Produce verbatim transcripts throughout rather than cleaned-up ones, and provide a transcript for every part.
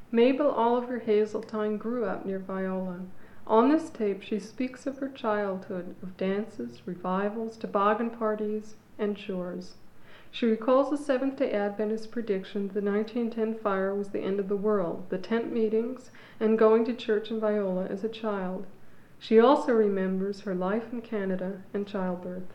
Mabel Oliver Hazeltine grew up near Viola. On this tape, she speaks of her childhood, of dances, revivals, toboggan parties, and chores. She recalls the Seventh-day Adventist prediction that the nineteen ten fire was the end of the world, the tent meetings, and going to church in Viola as a child. She also remembers her life in Canada and childbirth.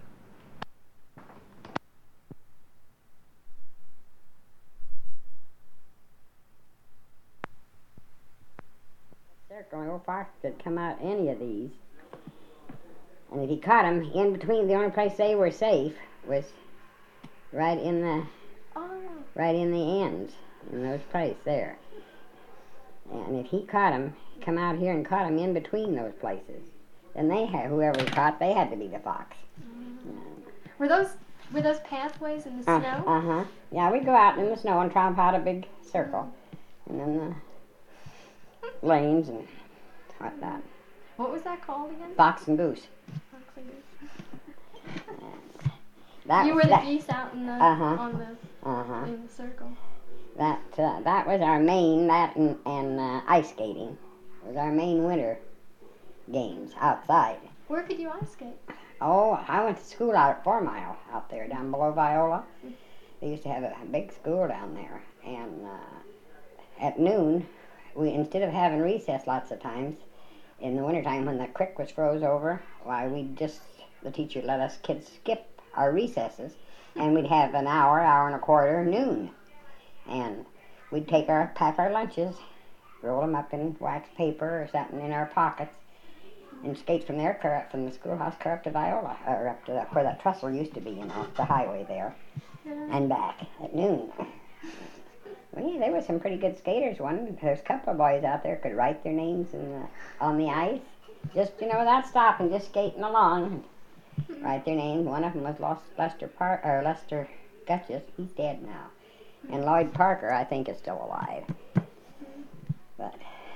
Circle, old fox could come out any of these. And if he caught them in between, the only place they were safe was right in the Oh. right in the ends, in those places there. And if he caught them, come out here and caught them in between those places, then they had, whoever he caught, they had to be the fox. Were those were those pathways in the Uh, snow? uh-huh. Yeah, we'd go out in the snow and tromp out a big circle. And then the lanes and whatnot. What was that called again? Fox and goose. Fox and goose. That, You were the that, geese out in the Uh-huh. on the Uh-huh. in the circle. That, uh, that was our main, that and, and uh, ice skating was our main winter games outside. Where could you ice skate? Oh, I went to school out at Four Mile out there down below Viola. They used to have a big school down there. And uh, at noon, we instead of having recess lots of times, in the wintertime when the creek was froze over, why we'd just, the teacher let us kids skip our recesses, and we'd have an hour, hour and a quarter, noon. And we'd take our, pack our lunches, roll them up in wax paper or something in our pockets, and skate from there, clear up from the schoolhouse, clear up to Viola, or up to the, where that trestle used to be, you know, the highway there, and back at noon. Well, yeah, there were some pretty good skaters. One, there's a couple of boys out there could write their names in the, on the ice, just, you know, without stopping, just skating along, write their names. One of them was Los- Lester Par- or Lester Gutches. He's dead now. And Lloyd Parker, I think, is still alive. But,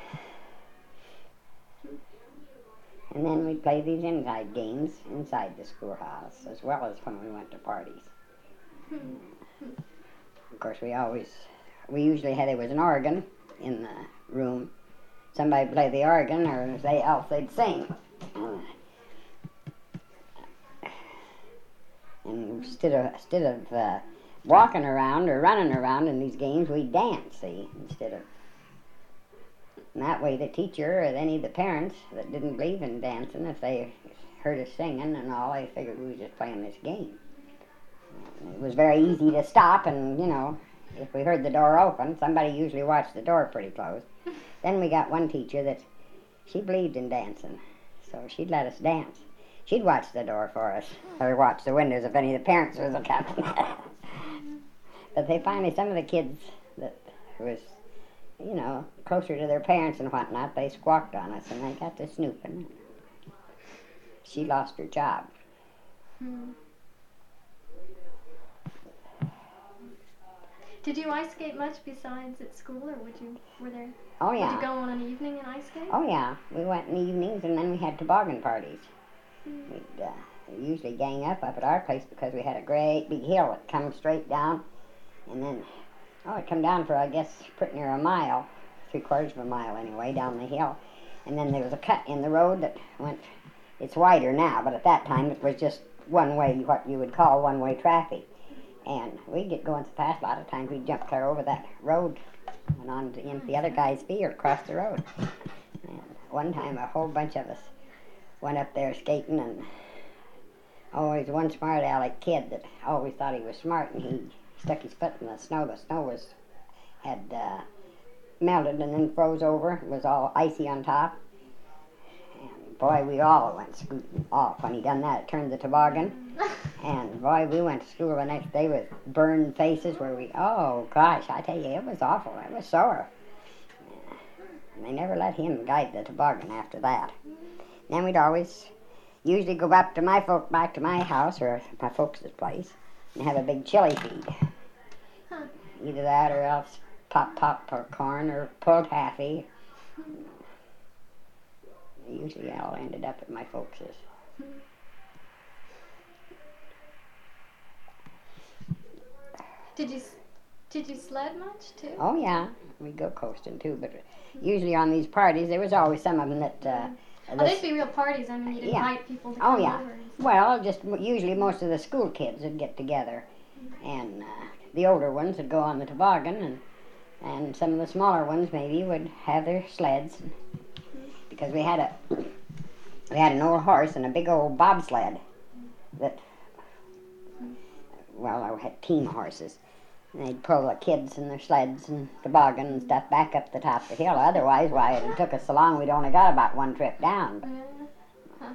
and then we'd play these inside games inside the schoolhouse, as well as when we went to parties. Of course, we always, we usually had, there was an organ in the room. Somebody would play the organ, or they else they'd sing. And instead of, instead of uh, walking around or running around in these games, we dance, see, instead of, and that way the teacher or any of the parents that didn't believe in dancing, if they heard us singing and all, they figured we were just playing this game. And it was very easy to stop, and, you know, if we heard the door open, somebody usually watched the door pretty close. Then we got one teacher that, she believed in dancing, so she'd let us dance. She'd watch the door for us, or watch the windows if any of the parents was coming. But they finally, some of the kids that was, you know, closer to their parents and whatnot, they squawked on us, and they got to snooping. She lost her job. Hmm. Did you ice skate much besides at school, or would you, were there, Oh, yeah. would you go on an evening and ice skate? Oh, yeah. We went in the evenings, and then we had toboggan parties. Hmm. We'd uh, usually gang up up at our place because we had a great big hill that come straight down, and then, oh, it come down for, I guess, pretty near a mile, three quarters of a mile anyway, down the hill. And then there was a cut in the road that went, it's wider now, but at that time it was just one way, what you would call one-way traffic. And we'd get going so fast, a lot of times we'd jump clear over that road and on to, into the other guy's field across the road. And one time a whole bunch of us went up there skating, and always one smart aleck kid that always thought he was smart, and he stuck his foot in the snow. The snow was had uh, melted and then froze over. It was all icy on top. And boy, we all went scooting off when he done that. It turned the toboggan. And boy, we went to school the next day with burned faces where we, oh gosh, I tell you, it was awful. It was sore. And they never let him guide the toboggan after that. Then we'd always usually go up to my folk, back to my house or my folks' place and have a big chili feed. Huh. Either that or else pop pop or corn or pulled taffy. Usually all ended up at my folks'. Did you did you sled much too? Oh yeah, we go coasting too. But usually on these parties, there was always some of them that. Uh, Oh, this- they'd be real parties. I mean, you'd Yeah. invite people to Oh, come yeah. over. and stuff. Well, just m- usually most of the school kids would get together, and uh, the older ones would go on the toboggan, and and some of the smaller ones maybe would have their sleds, because we had a we had an old horse and a big old bobsled that, well, I had team horses. And they'd pull the kids in their sleds and toboggan and stuff back up the top of the hill. Otherwise, why, it took us so long, we'd only got about one trip down. Yeah.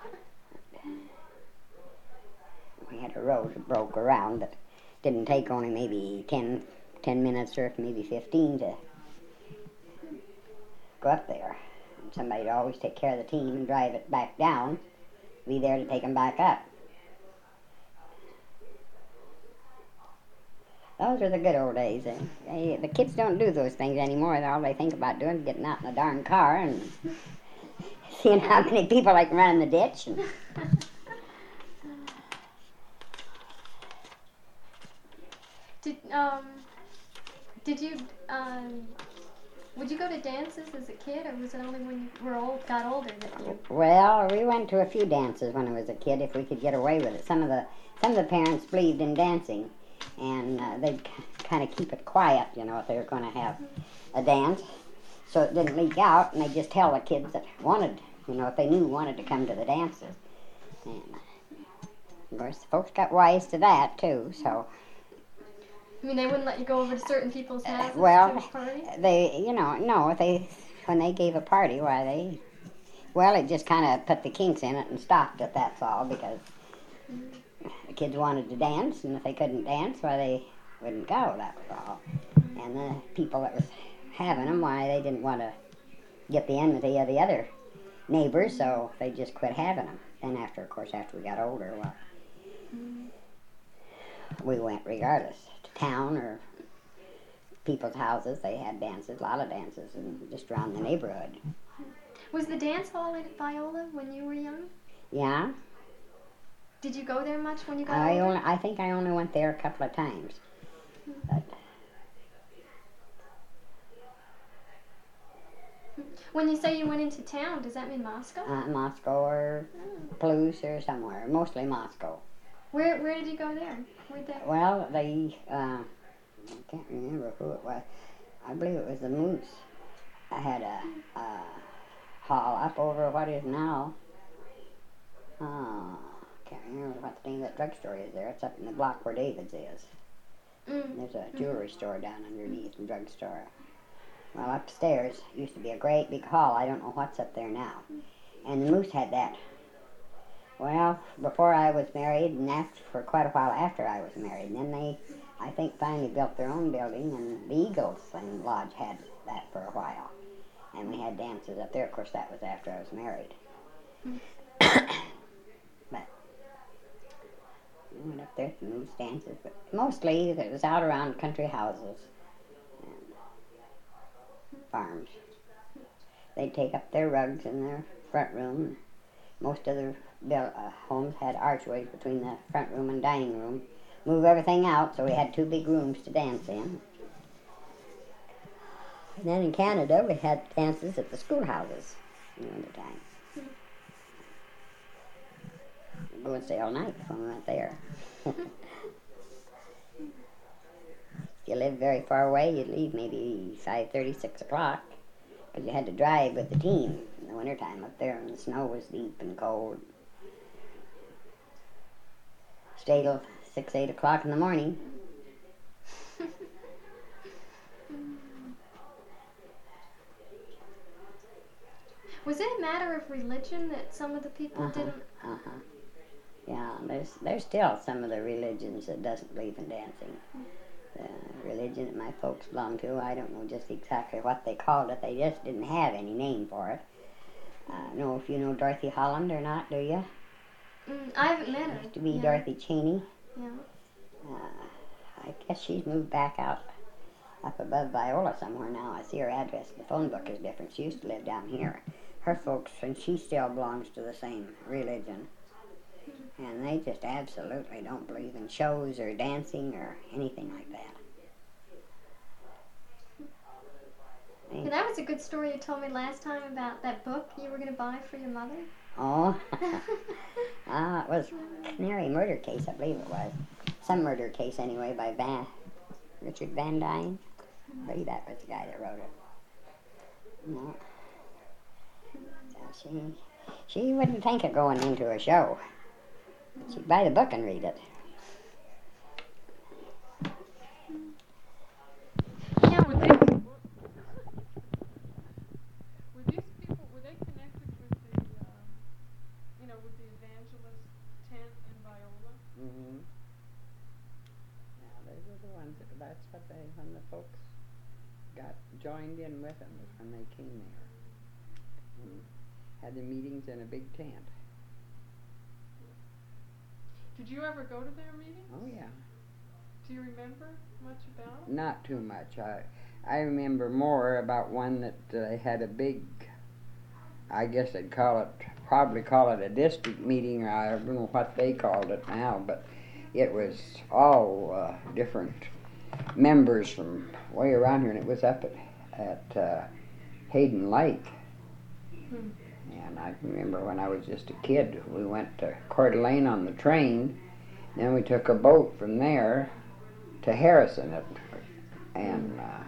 We had a road that broke around that didn't take only maybe ten, ten minutes or maybe fifteen to go up there. And somebody'd always take care of the team and drive it back down, be there to take them back up. Those are the good old days. They, they, the kids don't do those things anymore. All they think about doing is getting out in a darn car and seeing how many people they can run in the ditch. And Did um, did you um, would you go to dances as a kid, or was it only when you were old, got older that you? Well, we went to a few dances when I was a kid, if we could get away with it. Some of the some of the parents believed in dancing, and uh, they'd kind of keep it quiet, you know, if they were going to have a dance, so it didn't leak out, and they'd just tell the kids that wanted, you know, if they knew wanted to come to the dances. And of course, the folks got wise to that too. So, I mean, they wouldn't let you go over to certain people's uh, houses well, to a party? they, you know, no, if they when they gave a party, why they, well, it just kind of put the kinks in it and stopped it. That's all, because the kids wanted to dance, and if they couldn't dance, why they wouldn't go. That was all. And the people that was having them, why they didn't want to get the enmity of the other neighbors, so they just quit having them. Then after, of course, after we got older, well, we went regardless to town or people's houses. They had dances, a lot of dances, and just around the neighborhood. Was the dance hall at Viola when you were young? Yeah, Did you go there much when you got I older? only, I think I only went there a couple of times. But When you say you went into town, does that mean Moscow? uh, Moscow or Plough or somewhere, mostly Moscow. Where Where did you go there? Where'd that? Well, they, uh, I can't remember who it was. I believe it was the Moose. I had a, a hall up over what is now, oh, can't remember what the name of that drugstore is there. It's up in the block where David's is. Mm. There's a jewelry store down underneath the drugstore. Well, upstairs used to be a great big hall. I don't know what's up there now. And the Moose had that. Well, before I was married, and after, for quite a while after I was married. And then they, I think, finally built their own building, and the Eagles and Lodge had that for a while. And we had dances up there. Of course, that was after I was married. But we went up there to Moose dances. But mostly it was out around country houses and farms. They'd take up their rugs in their front room. Most of the built, uh, homes had archways between the front room and dining room. Move everything out, so we had two big rooms to dance in. And then in Canada, we had dances at the schoolhouses in the winter time. We'd go and stay all night when we went there. If you lived very far away, you'd leave maybe five thirty, six o'clock, because you had to drive with the team in the wintertime up there, and the snow was deep and cold. Stay till six, eight o'clock in the morning. Was it a matter of religion that some of the people Uh-huh. didn't? Uh-huh. Yeah, there's there's still some of the religions that doesn't believe in dancing. The religion that my folks belong to, I don't know just exactly what they called it. They just didn't have any name for it. I don't know if you know Dorothy Holland or not, do you? Mm, I haven't met her. Used to be yeah. Dorothy Cheney. Yeah. Uh, I guess she's moved back out up above Viola somewhere now. I see her address. The phone book is different. She used to live down here. Her folks, and she still belongs to the same religion. And they just absolutely don't believe in shows or dancing or anything like that. was a good story you told me last time about that book you were going to buy for your mother. Oh, ah, it was Canary murder case, I believe it was. Some murder case anyway by Van, Richard Van Dyne. I believe that was the guy that wrote it. No. So she, she wouldn't think of going into a show. She'd buy the book and read it. Yeah, Were they, were these people, were they connected with the, um, you know, with the evangelist tent and Viola? Mm-hmm. Yeah, they were the ones, that, that's what they, when the folks got joined in with them, was when they came there. And had their meetings in a big tent. Did you ever go to their meetings? Oh, yeah. Do you remember much about it? Not too much. I I remember more about one that uh, they had a big, I guess they'd call it, probably call it a district meeting, or I don't know what they called it now, but it was all uh, different members from way around here, and it was up at, at uh, Hayden Lake. Hmm. And I remember when I was just a kid, we went to Coeur d'Alene on the train, then we took a boat from there to Harrison, it, and uh,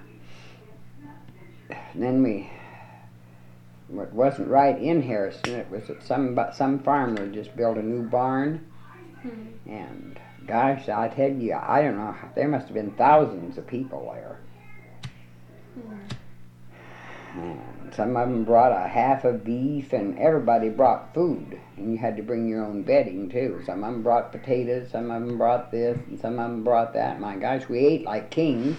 then we, it wasn't right in Harrison, it was at some, some farmer just built a new barn, Hmm. and gosh, I tell you, I don't know, there must have been thousands of people there. Hmm. And some of them brought a half of beef, and everybody brought food, and you had to bring your own bedding too. Some of them brought potatoes, some of them brought this, and some of them brought that. My gosh, we ate like kings.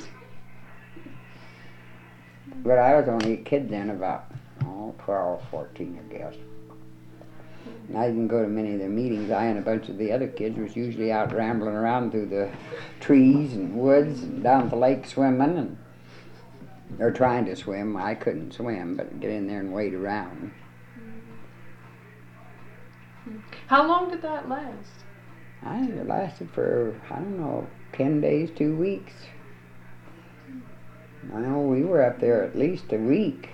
But I was only a kid then, about oh, twelve, fourteen, I guess. And I didn't go to many of their meetings. I and a bunch of the other kids was usually out rambling around through the trees and woods and down the lake swimming, and or trying to swim. I couldn't swim, but get in there and wade around. Hmm. How long did that last? I think it lasted for, I don't know, ten days, two weeks. I know we were up there at least a week.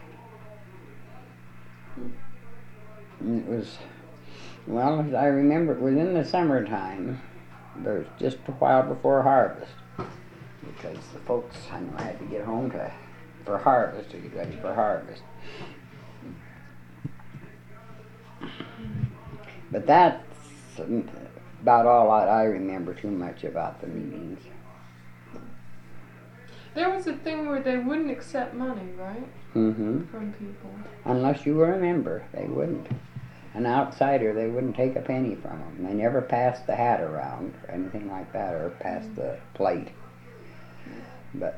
And it was, well, as I remember, it was in the summertime. There was just a while before harvest. Because the folks, I know, had to get home to for harvest, to get ready for harvest. But that's about all I, I remember too much about the meetings. There was a thing where they wouldn't accept money, right? Mm-hmm. From people. Unless you were a member, they wouldn't. An outsider, they wouldn't take a penny from them. They never passed the hat around or anything like that, or passed the plate. But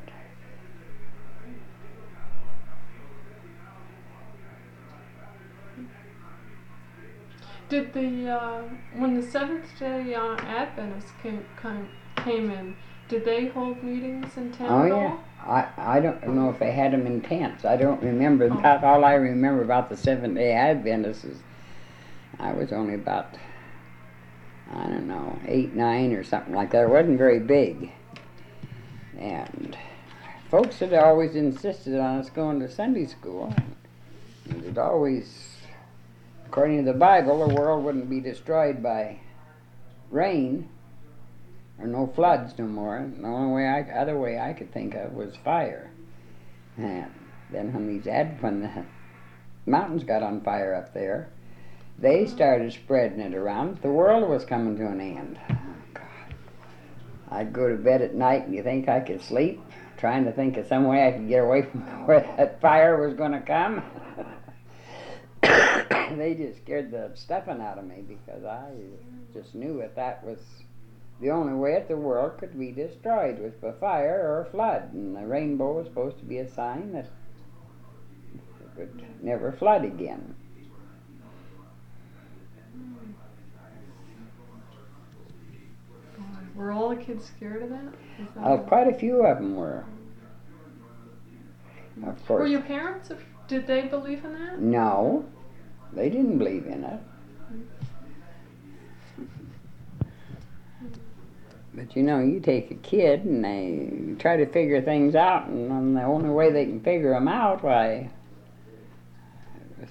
Did the uh, when the Seventh Day uh, Adventists came, came came in, did they hold meetings in town? oh at yeah, all? I I don't know if they had them in tents. I don't remember Oh. that. All I remember about the Seventh Day Adventists is I was only about, I don't know, eight, nine, or something like that. It wasn't very big, and folks had always insisted on us going to Sunday school. And it always, according to the Bible, the world wouldn't be destroyed by rain or no floods no more. The only way I, other way I could think of was fire. And then when these ad, when the mountains got on fire up there, they started spreading it around. The world was coming to an end. Oh, God. I'd go to bed at night, and you think I could sleep, trying to think of some way I could get away from where that fire was going to come. They just scared the stuffing out of me, because I just knew that that was the only way that the world could be destroyed, was by fire or a flood. And the rainbow was supposed to be a sign that it would never flood again. Were all the kids scared of that? Is that Uh, quite a few of them were. Of Were course. your parents, af- did they believe in that? No, they didn't believe in it. But you know, you take a kid and they try to figure things out, and um, the only way they can figure them out, why, was.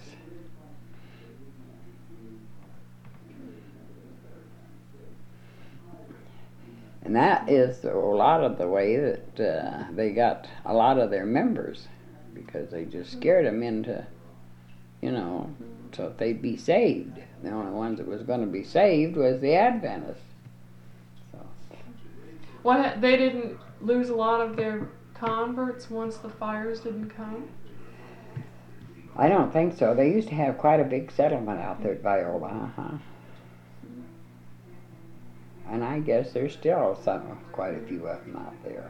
And that is a lot of the way that uh, they got a lot of their members, because they just scared them into, you know, so that they'd be saved. The only ones that was going to be saved was the Adventists. So. What, they didn't lose a lot of their converts once the fires didn't come? I don't think so. They used to have quite a big settlement out there at Viola, uh-huh. And I guess there's still some, quite a few of them out there.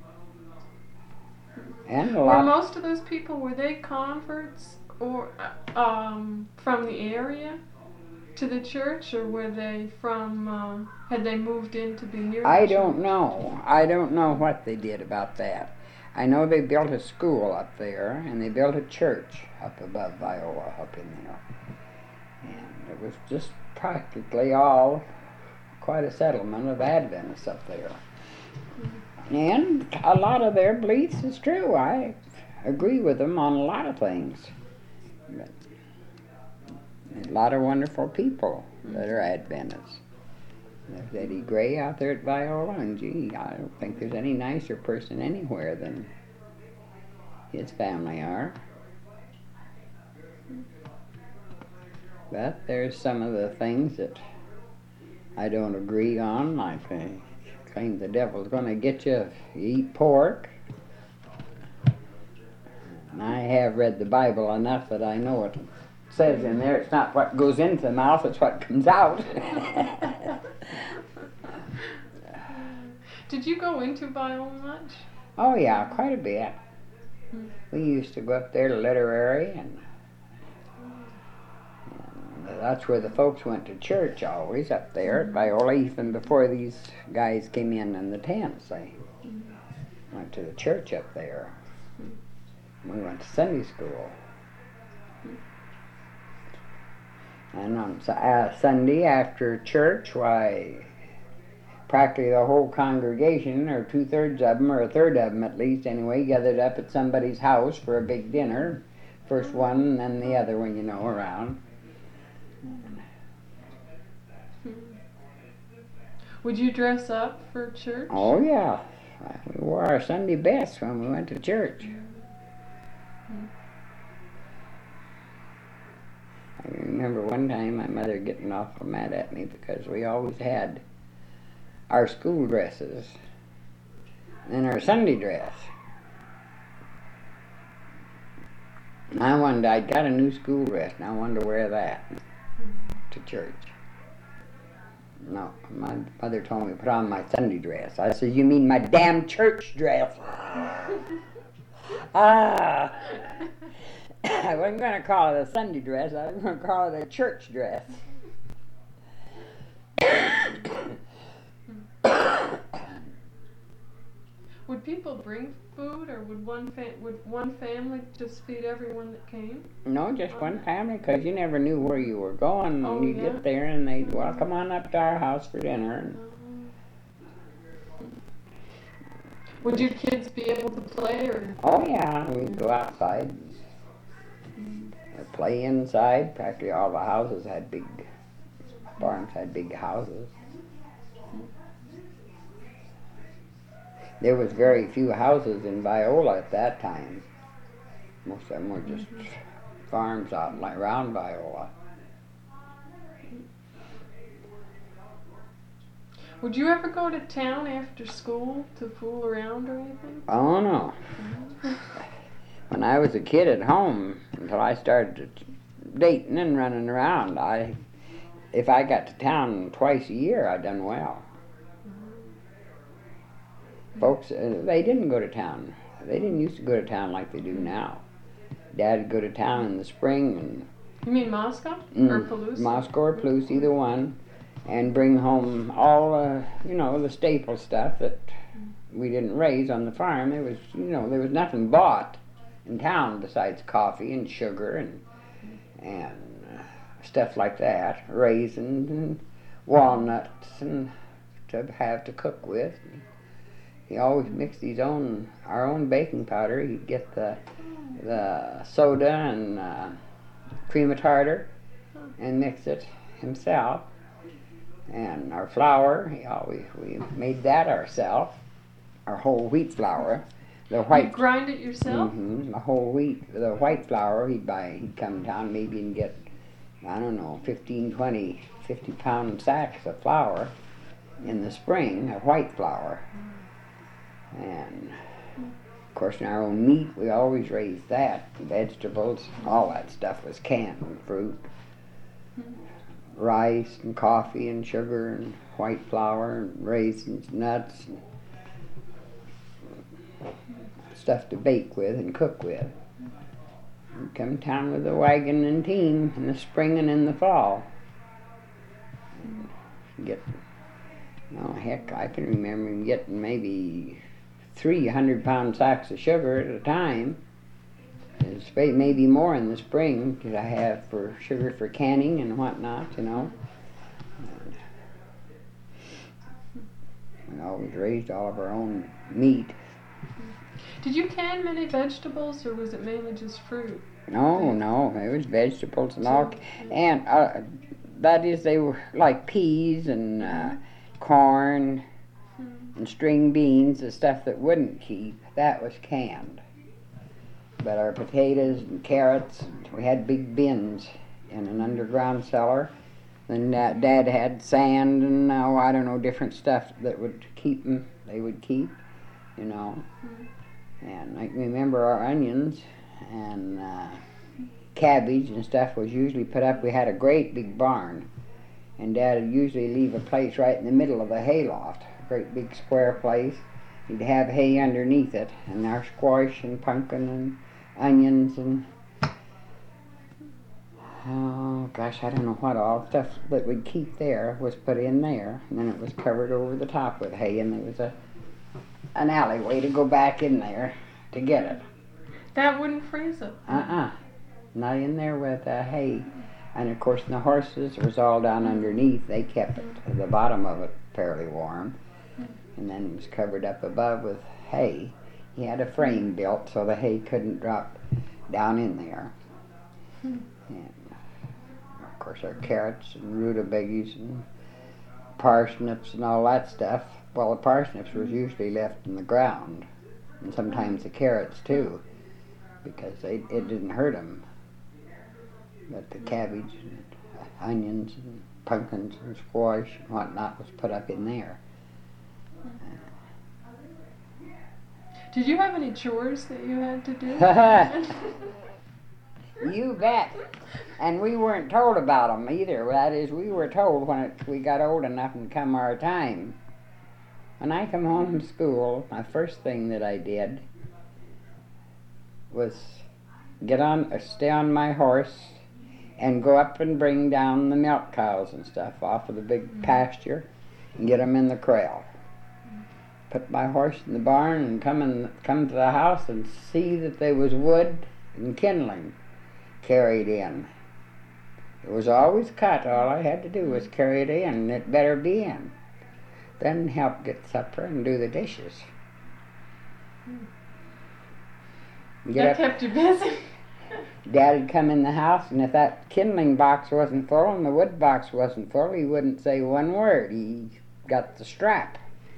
And a lot. Were most of those people, were they converts or um, from the area to the church, or were they from, uh, had they moved in to be near the I church? don't know. I don't know what they did about that. I know they built a school up there, and they built a church up above Viola, up in there. And it was just practically all quite a settlement of Adventists up there. And a lot of their beliefs is true. I agree with them on a lot of things. But a lot of wonderful people that are Adventists. There's Eddie Gray out there at Viola, and gee, I don't think there's any nicer person anywhere than his family are. But there's some of the things that I don't agree on, like they claim the devil's going to get you if you eat pork. And I have read the Bible enough that I know what it says in there. It's not what goes into the mouth, it's what comes out. Did you go into Viola much? Oh yeah, quite a bit. Hmm. We used to go up there to literary, and, and that's where the folks went to church always, up there at Viola, even before these guys came in in the tents. They went to the church up there. We went to Sunday school. And on uh, Sunday after church, why, practically the whole congregation, or two-thirds of them, or a third of them at least anyway, gathered up at somebody's house for a big dinner. First one and then the other one, you know, around. Would you dress up for church? Oh yeah, we wore our Sunday best when we went to church. I remember one time my mother getting awful mad at me because we always had our school dresses and our Sunday dress. And I wanted, I'd got a new school dress and I wanted to wear that to church. No, my mother told me to put on my Sunday dress. I said, you mean my damn church dress? Ah! I wasn't going to call it a Sunday dress, I was going to call it a church dress. Would people bring food, or would one fa- would one family just feed everyone that came? No, just one family, because you never knew where you were going when Oh, you yeah? get there, and they'd, well, come on up to our house for dinner. And Would your kids be able to play, or? oh yeah, we'd go outside and play inside. Practically all the houses had big, farms had big houses. There was very few houses in Viola at that time. Most of them were just mm-hmm. farms out like around Viola. Would you ever go to town after school to fool around or anything? Oh no. When I was a kid at home, until I started dating and running around, I, if I got to town twice a year, I done well. Folks, uh, they didn't go to town. They didn't used to go to town like they do now. Dad would go to town in the spring and... You mean Moscow mm, or Palouse? Moscow or Palouse, either one, and bring home all, uh, you know, the staple stuff that we didn't raise on the farm. There was, you know, there was nothing bought in town besides coffee and sugar and and uh, stuff like that, raisins and walnuts and to have to cook with. He always mixed his own, our own baking powder. He'd get the the soda and uh, cream of tartar and mix it himself. And our flour, he always, we made that ourselves, our whole wheat flour. The white You grind it yourself? hmm the whole wheat, the white flour, he'd buy, he'd come down maybe and get, I don't know, fifteen, twenty, fifty pound sacks of flour in the spring, of white flour. And of course, in our own meat, we always raised that. Vegetables, all that stuff was canned, and fruit, rice and coffee and sugar and white flour and raisins, nuts, and stuff to bake with and cook with. We'd come down with a wagon and team in the spring and in the fall. And get, oh heck, I can remember him getting maybe three hundred pound sacks of sugar at a time. It's maybe more in the spring because I have for sugar for canning and whatnot, you know. We always raised all of our own meat. Did you can many vegetables, or was it mainly just fruit? No, no, it was vegetables and all, and uh, that is, they were like peas and uh, corn and string beans, the stuff that wouldn't keep, that was canned. But our potatoes and carrots, we had big bins in an underground cellar. And uh, Dad had sand and, oh, I don't know, different stuff that would keep them, they would keep, you know. And I can remember our onions and uh, cabbage and stuff was usually put up. We had a great big barn, and Dad would usually leave a place right in the middle of the hayloft, a great big square place. He'd have hay underneath it, and our squash and pumpkin and onions and, oh gosh, I don't know what all stuff that we'd keep there was put in there, and then it was covered over the top with hay, and there was a an alleyway to go back in there to get it. That wouldn't freeze it. Uh-uh. Not in there with uh, hay. And of course the horses was all down underneath. They kept it, the bottom of it fairly warm. And then it was covered up above with hay. He had a frame built so the hay couldn't drop down in there. And of course our carrots and rutabagas and parsnips and all that stuff. Well, the parsnips was usually left in the ground, and sometimes the carrots too, because they, it didn't hurt them. But the cabbage and onions and pumpkins and squash and whatnot was put up in there. Did you have any chores that you had to do? You bet. And we weren't told about them either. That is, we were told when it, we got old enough and come our time. When I come home from school, my first thing that I did was get on, or stay on my horse and go up and bring down the milk cows and stuff off of the big pasture and get them in the corral. Put my horse in the barn and come and come to the house and see that there was wood and kindling carried in. It was always cut. All I had to do was carry it in, and it better be in. Then help get supper and do the dishes. Get That up. kept you busy. Dad'd come in the house, and if that kindling box wasn't full and the wood box wasn't full, he wouldn't say one word. He got the strap.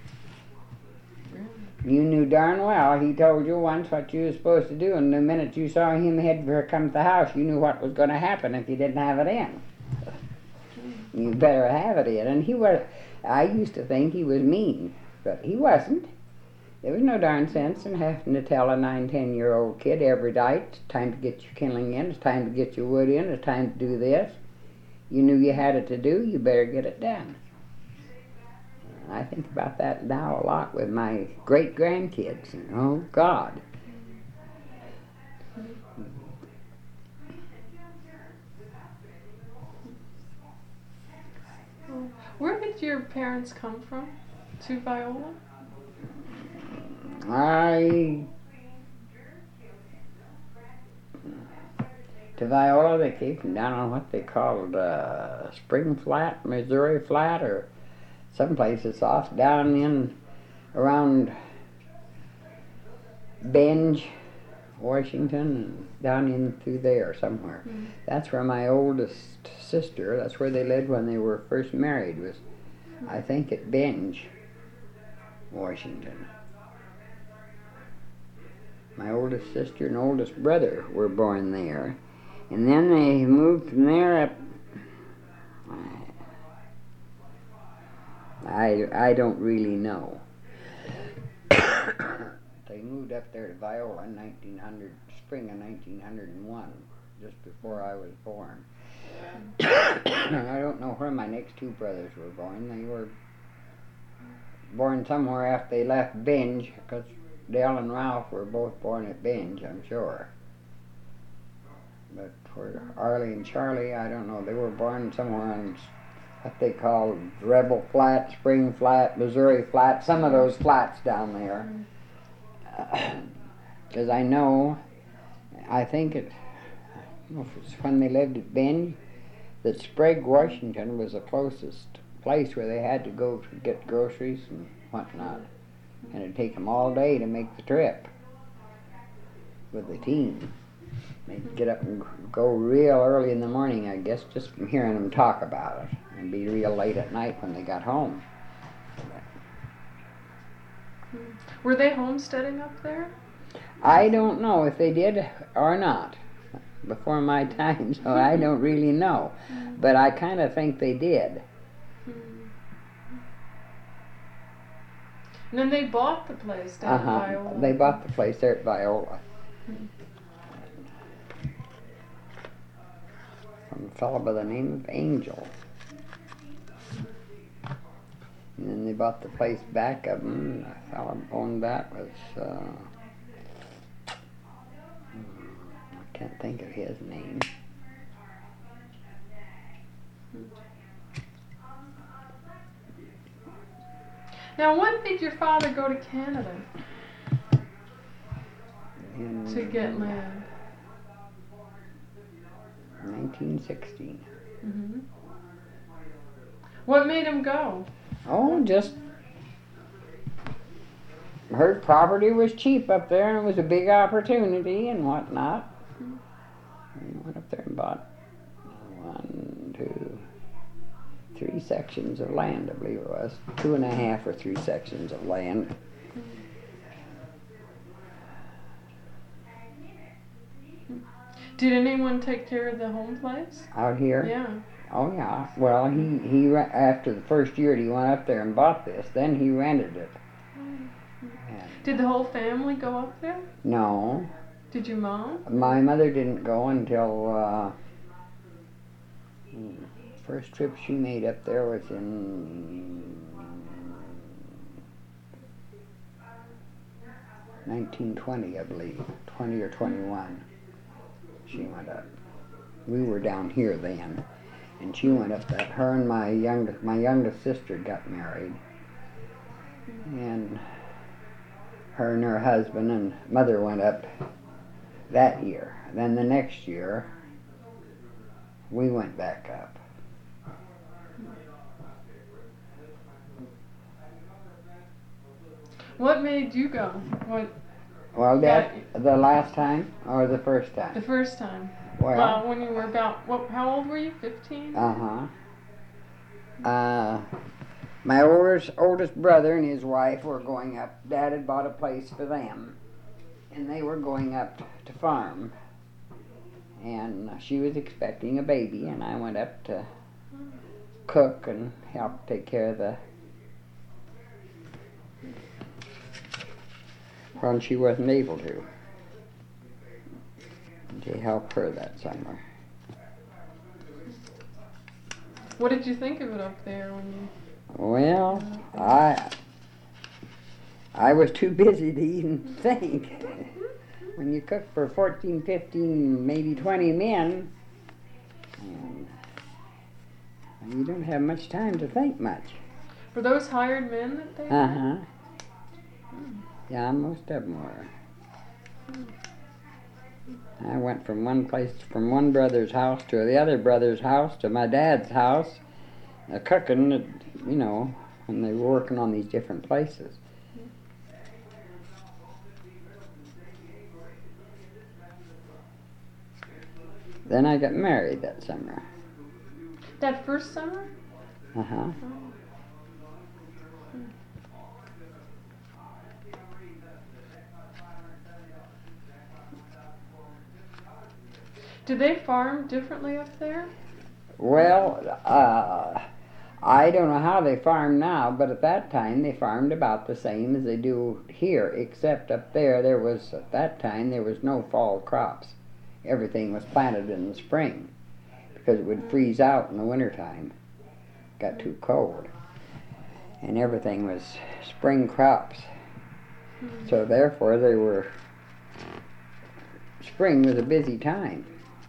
You knew darn well he told you once what you were supposed to do, and the minute you saw him head for come to the house, you knew what was going to happen if you didn't have it in. You better have it in. And he was, I used to think he was mean, but he wasn't. There was no darn sense in having to tell a nine, ten year old kid every night, it's time to get your kindling in, it's time to get your wood in, it's time to do this. You knew you had it to do, you better get it done. I think about that now a lot with my great grandkids. Oh God. Where did your parents come from? To Viola? I to Viola they came from down on what they called uh, Spring Flat, Missouri Flat, or some places off down in around Benge, Washington, and down in through there somewhere. Mm. That's where my oldest sister, that's where they lived when they were first married, was, I think, at Benge, Washington. My oldest sister and oldest brother were born there. And then they moved from there up. I, I don't really know. They moved up there to Viola in nineteen hundred, spring of nineteen oh one, just before I was born. I don't know where my next two brothers were born. They were born somewhere after they left Benge, because Dale and Ralph were both born at Benge, I'm sure. But for Arlie and Charlie, I don't know. They were born somewhere on what they call Rebel Flat, Spring Flat, Missouri Flat, some of those flats down there. Because uh, I know, I think it, I don't know if it's when they lived at Benge, that Sprague, Washington was the closest place where they had to go to get groceries and whatnot. And it'd take them all day to make the trip with the team. They'd get up and go real early in the morning, I guess, just from hearing them talk about it, and be real late at night when they got home. Were they homesteading up there? I don't know if they did or not before my time, so I don't really know. But I kind of think they did. And then they bought the place down Uh-huh. at Viola. They bought the place there at Viola. From a fellow by the name of Angel. And then they bought the place back of them. The fellow who owned that was, uh, I can't think of his name. Now, when did your father go to Canada In to get land? nineteen sixteen. Mm-hmm. What made him go? Oh, just heard property was cheap up there and it was a big opportunity and whatnot. And went up there and bought one, two, three sections of land, I believe it was. Two and a half or three sections of land. Did anyone take care of the home place? Out here? Yeah. Oh yeah. Well, he he re- after the first year he went up there and bought this. Then he rented it. And Did the whole family go up there? no, Did your mom? my mother didn't go until uh, hmm, first trip she made up there was in nineteen twenty, I believe, twenty or twenty-one. She went up. We were down here then. And she went up that. Her and my youngest, my youngest sister got married, and her and her husband and mother went up that year. Then the next year, we went back up. What made you go? What Well, that the last time or the first the time? first time? Well, Well, when you were about what? How old were you? Fifteen. uh huh. Uh, my oldest oldest brother and his wife were going up. Dad had bought a place for them, and they were going up to farm. And she was expecting a baby, and I went up to cook and help take care of the. When she wasn't able to. To help her that summer. What did you think of it up there when you? Well, I I was too busy to even think. When you cook for fourteen, fifteen, maybe twenty men, and you don't have much time to think much. Were those hired men that they? Uh huh. Yeah, most of them were. I went from one place, from one brother's house to the other brother's house to my dad's house, uh, cooking, you know, when they were working on these different places. Then I got married that summer. That first summer? Uh-huh. Do they farm differently up there? Well, uh, I don't know how they farm now, but at that time they farmed about the same as they do here, except up there, there was, at that time, there was no fall crops. Everything was planted in the spring, because it would freeze out in the wintertime. Got too cold. And everything was spring crops. Mm-hmm. So therefore they were, spring was a busy time.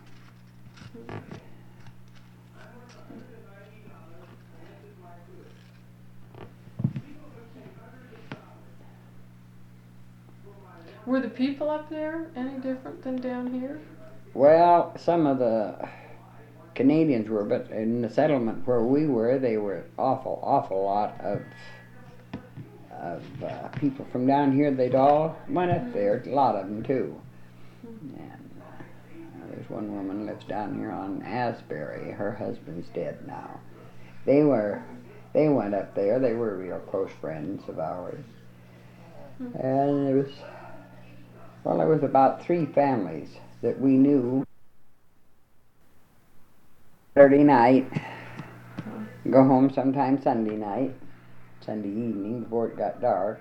Were the people up there any different than down here? Well, some of the Canadians were, but in the settlement where we were, they were awful, awful lot of of uh, people from down here. They'd all went up there, a lot of them too. And uh, there's one woman lives down here on Asbury. Her husband's dead now. They were, they went up there. They were real close friends of ours. And it was, well, there was about three families that we knew. Saturday night, go home sometime Sunday night, Sunday evening before it got dark.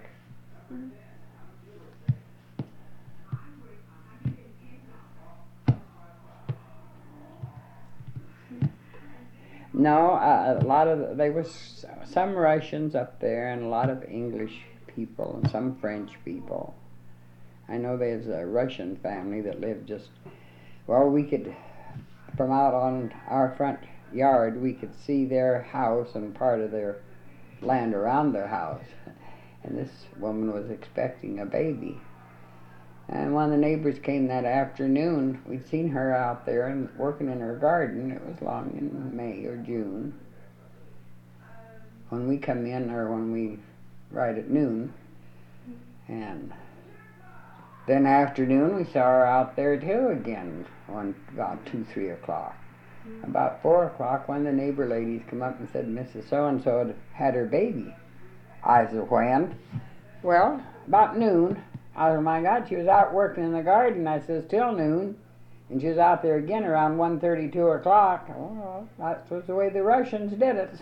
No, uh, a lot of, there was some Russians up there and a lot of English people and some French people. I know there's a Russian family that lived just, well, we could, from out on our front yard, we could see their house and part of their land around their house. And this woman was expecting a baby. And when the neighbors came that afternoon, we'd seen her out there and working in her garden. It was long in May or June. When we come in, or when we, right at noon, and then afternoon we saw her out there too again, on about two, three o'clock. Mm-hmm. About four o'clock, one of the neighbor ladies come up and said, Missus So-and-so had had her baby. I said, when? Well, about noon. I said, my God, she was out working in the garden. I says, till noon. And she was out there again around one thirty, two o'clock. Well, that was the way the Russians did it.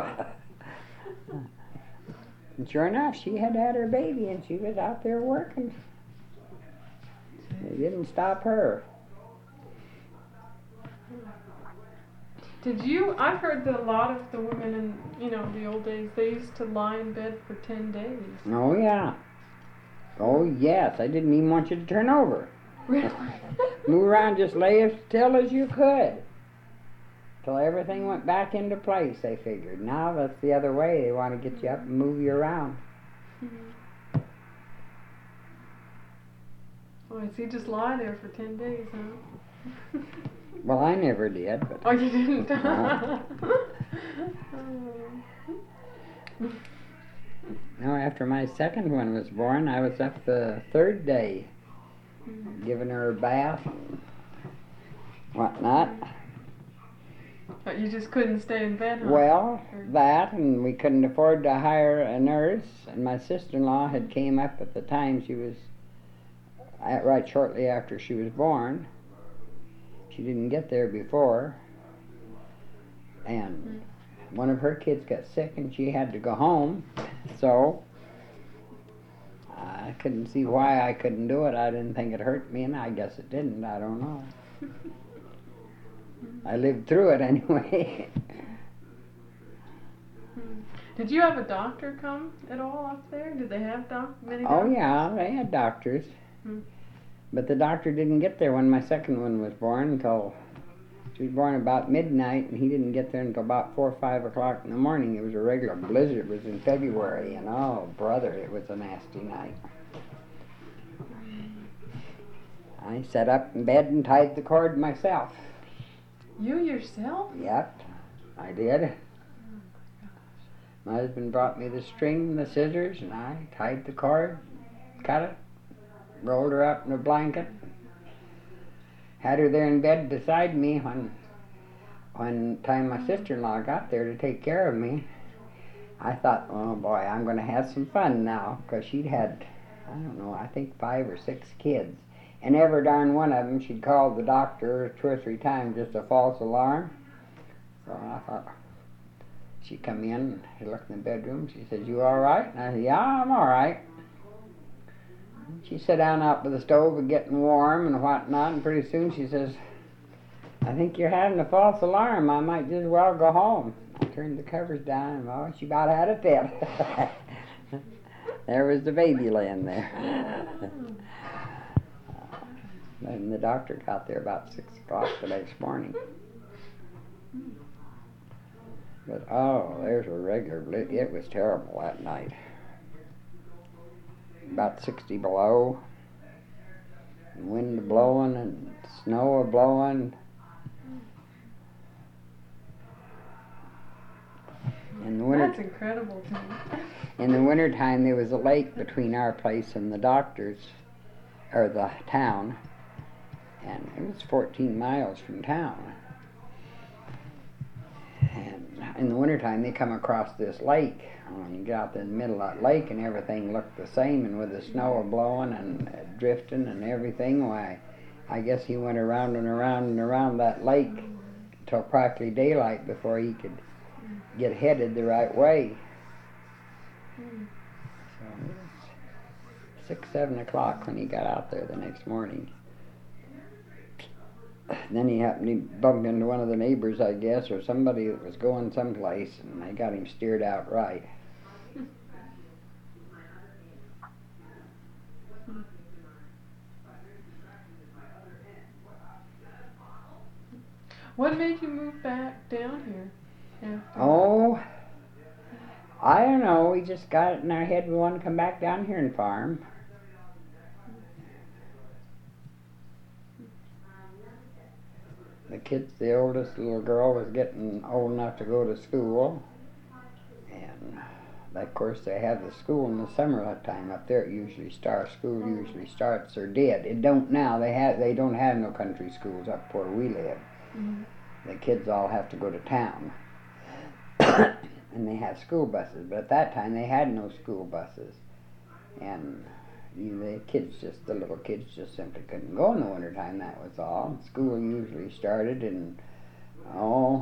And sure enough, she had had her baby and she was out there working. They didn't stop her. Did you, I've heard that a lot of the women in, you know, the old days, they used to lie in bed for ten days. Oh, yeah. Oh, yes. I didn't even want you to turn over. Really? Move around, just lay as still as you could. Till everything went back into place, they figured. Now that's the other way. They want to get you up and move you around. Mm-hmm. Oh, so you just lie there for ten days, huh? Well, I never did, but... Oh, you didn't? No. No, after my second one was born, I was up the third day, mm-hmm. giving her a bath and whatnot. But you just couldn't stay in bed, huh? Well, that, and we couldn't afford to hire a nurse, and my sister-in-law had came up at the time. She was, at, right shortly after she was born. She didn't get there before, and mm-hmm. one of her kids got sick and she had to go home, so I couldn't see why I couldn't do it. I didn't think it hurt me, and I guess it didn't. I don't know. I lived through it anyway. Did you have a doctor come at all up there? Did they have doc- many Oh, doctors? yeah, they had doctors. Hmm. But the doctor didn't get there when my second one was born until, she was born about midnight, and he didn't get there until about four or five o'clock in the morning. It was a regular blizzard. It was in February, and oh, brother, it was a nasty night. I sat up in bed and tied the cord myself. You yourself? Yep, I did. My husband brought me the string and the scissors, and I tied the cord, cut it, rolled her up in a blanket, had her there in bed beside me when, when time my sister-in-law got there to take care of me. I thought, oh boy, I'm going to have some fun now, because she'd had, I don't know, I think five or six kids. And every darn one of them, she'd called the doctor two or three times, just a false alarm. So I thought, she come in, she looked in the bedroom, she said, you all right? And I said, yeah, I'm all right. She sat down out by the stove and getting warm and whatnot, and pretty soon she says, I think you're having a false alarm. I might just well go home. I turned the covers down, and oh, she about had a fit. There was the baby laying there. And the doctor got there about six o'clock the next morning. But oh, there's a regular, it was terrible that night. About sixty below, and wind blowing and snow blowing. In the winter, That's incredible to me. in the wintertime, there was a lake between our place and the doctor's, or the town, and it was fourteen miles from town. And in the wintertime, they come across this lake. When you get out there in the middle of that lake and everything looked the same, and with the snow blowing and uh, drifting and everything, why, I guess he went around and around and around that lake till practically daylight before he could get headed the right way. So it was six, seven o'clock when he got out there the next morning. Then he happened to bump into one of the neighbors, I guess, or somebody that was going someplace, and they got him steered out right. What made you move back down here? After Oh, I don't know. We just got it in our head we want to come back down here and farm. The kids, the oldest little girl was getting old enough to go to school, and of course they have the school in the summer time up there. It usually starts. School usually starts or did. It don't now. They have. They don't have no country schools up where we live. Mm-hmm. The kids all have to go to town, and they have school buses. But at that time they had no school buses, and you know, the kids just the little kids just simply couldn't go in the wintertime. That was all. School usually started in oh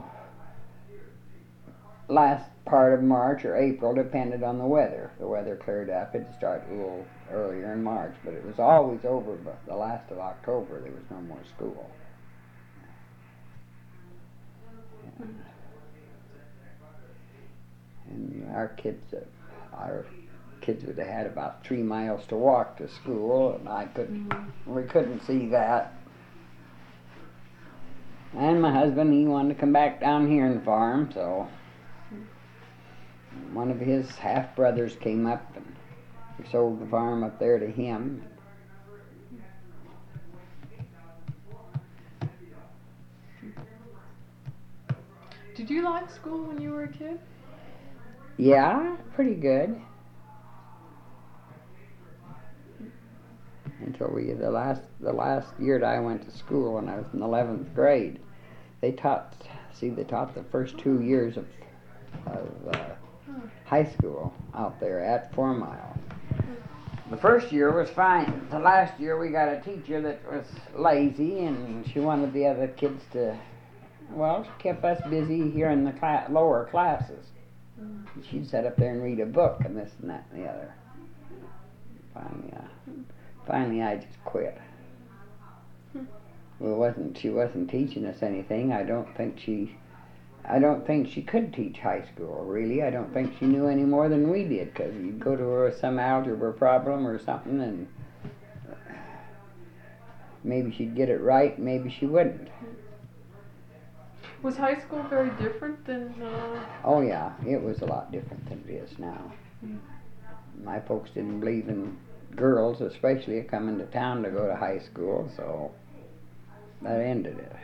last part of March or April, depended on the weather. If the weather cleared up, it'd start a little earlier in March, but it was always over. But the last of October, there was no more school. And, and our kids, uh, our kids would have had about three miles to walk to school, and I couldn't, mm-hmm. we couldn't see that. And my husband, he wanted to come back down here and farm, so one of his half brothers came up and we sold the farm up there to him. Did you like school when you were a kid? Yeah, pretty good. Until we the last the last year that I went to school when I was in eleventh grade, they taught see they taught the first two years of of uh, hmm. high school out there at Four Mile. The first year was fine. The last year we got a teacher that was lazy, and she wanted the other kids to. Well, she kept us busy here in the cla- lower classes. Mm. She'd sit up there and read a book and this and that and the other. Finally, uh, finally I just quit. Mm. Well, it wasn't she wasn't teaching us anything. I don't think she, I don't think she could teach high school. Really, I don't think she knew any more than we did. Because you'd go to her with some algebra problem or something, and maybe she'd get it right, maybe she wouldn't. Was high school very different than... Uh... Oh yeah, it was a lot different than it is now. Mm. My folks didn't believe in girls, especially coming to town to go to high school, so that ended it.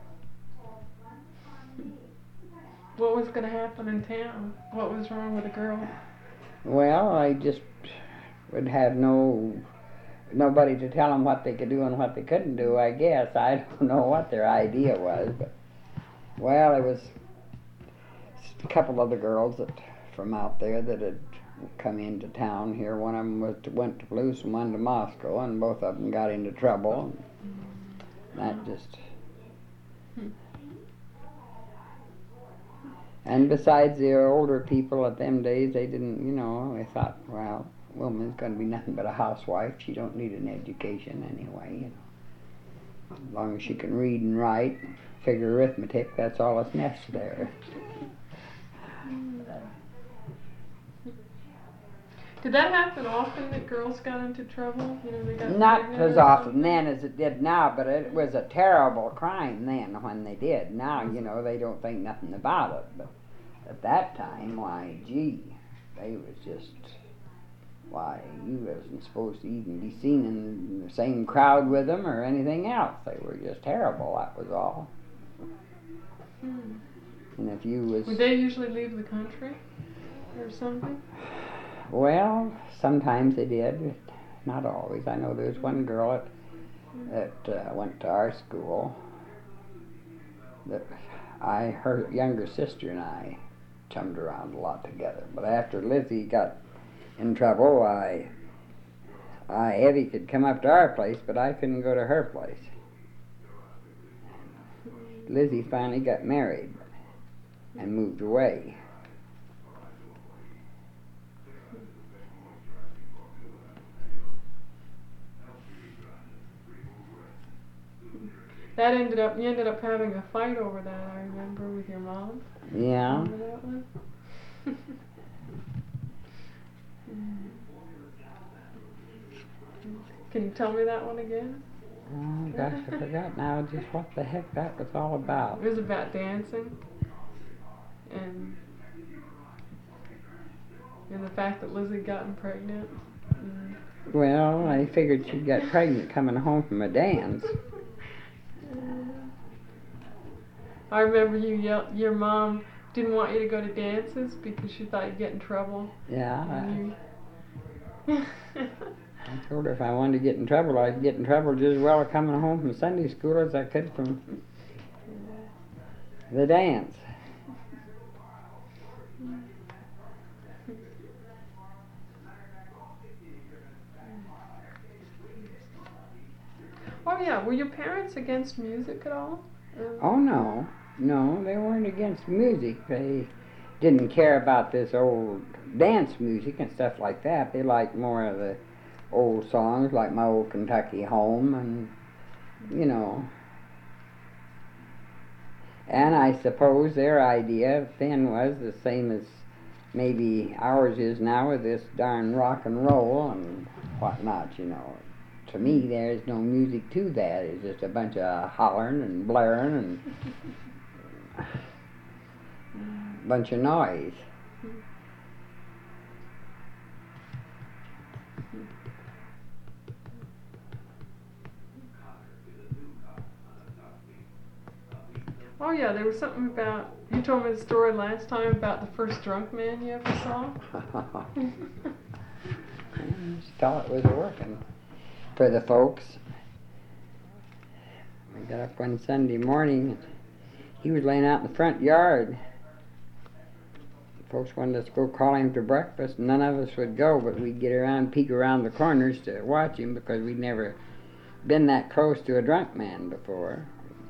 What was going to happen in town? What was wrong with a girl? Well, I just would have no nobody to tell them what they could do and what they couldn't do, I guess. I don't know what their idea was, but, well, there was a couple other girls that from out there that had come into town here. One of them was to, went to Palouse and one to Moscow, and both of them got into trouble. That just... And besides, the older people at them days, they didn't, you know, they thought, well, a woman's going to be nothing but a housewife. She don't need an education anyway, you know. As long as she can read and write, figure arithmetic, that's all that's necessary. Did that happen often that girls got into trouble? You know, they got Not pregnant as or often something? then as it did now, but it was a terrible crime then when they did. Now, you know, they don't think nothing about it. But at that time, why, gee, they was just, why, you wasn't supposed to even be seen in the same crowd with them or anything else. They were just terrible, that was all. Hmm. And if you was... Would they usually leave the country or something? Well, sometimes they did, but not always. I know there was one girl that, that uh, went to our school that I, her younger sister and I chummed around a lot together. But after Lizzie got in trouble, I, I, Eddie could come up to our place, but I couldn't go to her place. Lizzie finally got married and moved away. That ended up, you ended up having a fight over that, I remember, with your mom. Yeah. Remember that one? Can you tell me that one again? Oh gosh, I forgot now just what the heck that was all about. It was about dancing and and the fact that Lizzie gotten pregnant. And Well, I figured she'd get pregnant coming home from a dance. I remember you yell, your mom didn't want you to go to dances because she thought you'd get in trouble. Yeah, I, And you I told her if I wanted to get in trouble, I'd get in trouble just as well coming home from Sunday school as I could from the dance. Oh yeah, were your parents against music at all? Or- Oh no, no, they weren't against music. They didn't care about this old dance music and stuff like that. They liked more of the old songs like My Old Kentucky Home and, you know. And I suppose their idea then was the same as maybe ours is now with this darn rock and roll and whatnot, you know. To me, there's no music to that. It's just a bunch of hollering and blaring and a bunch of noise. Oh yeah, there was something about, you told me the story last time about the first drunk man you ever saw. I just thought it was working for the folks. I got up one Sunday morning and he was laying out in the front yard. Folks wanted us to go call him to breakfast, and none of us would go, but we'd get around, peek around the corners to watch him because we'd never been that close to a drunk man before.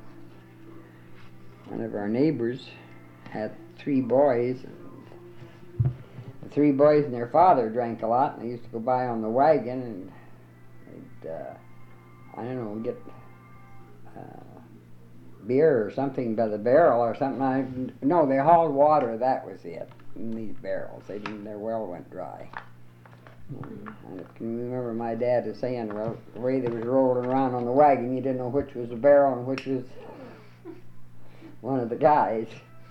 One of our neighbors had three boys. The three boys and their father drank a lot, and they used to go by on the wagon and they'd, uh, I don't know, get uh, beer or something by the barrel or something. I, no, they hauled water, that was it, in these barrels. They didn't, their well went dry. And I can remember my dad was saying, well, the way they was rolling around on the wagon, you didn't know which was the barrel and which was one of the guys.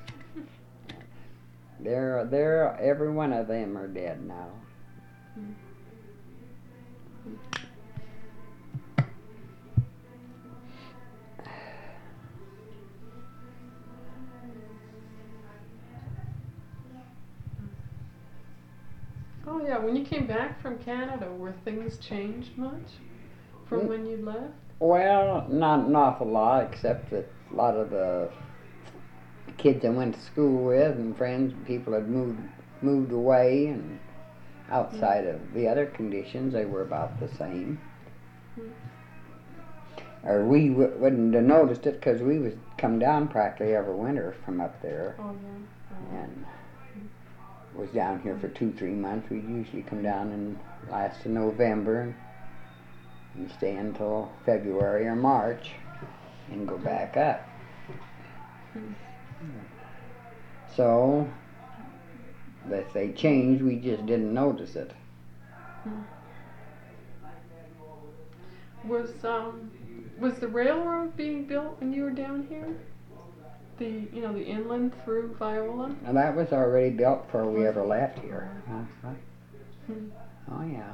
They're, they're, every one of them are dead now. Oh yeah, when you came back from Canada, were things changed much? from when you left? Well, not an awful lot, except that a lot of the kids I went to school with and friends and people had moved moved away, and outside of the other conditions, they were about the same. Or we w- wouldn't have noticed it because we was come down practically every winter from up there, Oh, yeah. and was down here for two, three months. We'd usually come down in last of November and, and stay until February or March and go back up. So, if they changed, we just didn't notice it. Was um was the railroad being built when you were down here? The you know the inland through Viola? Now that was already built before we ever left here. Uh-huh. Hmm. Oh yeah.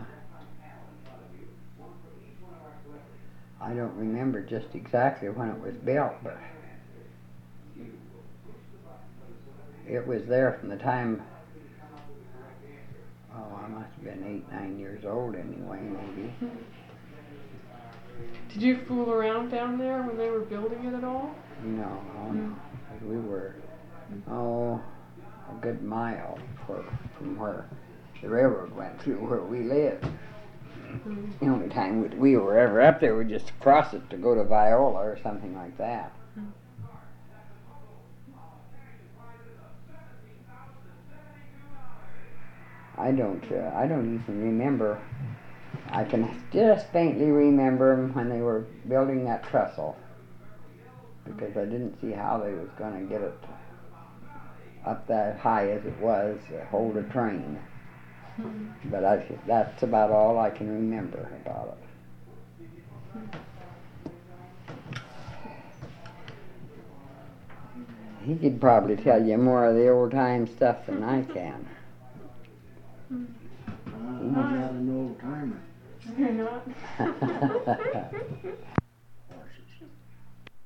I don't remember just exactly when it was built, but it was there from the time, oh, I must have been eight, nine years old anyway, maybe. Did you fool around down there when they were building it at all? No, no, no. 'Cause we were, oh, a good mile for, from where the railroad went through where we lived. Mm. The only time we, we were ever up there was just to cross it to go to Viola or something like that. Mm. I don't, uh, I don't even remember. I can just faintly remember 'em when they were building that trestle, because I didn't see how they was going to get it up that high as it was to hold a train. Mm. But I, that's about all I can remember about it. He could probably tell you more of the old time stuff than I can. I'm not an old timer. You're not?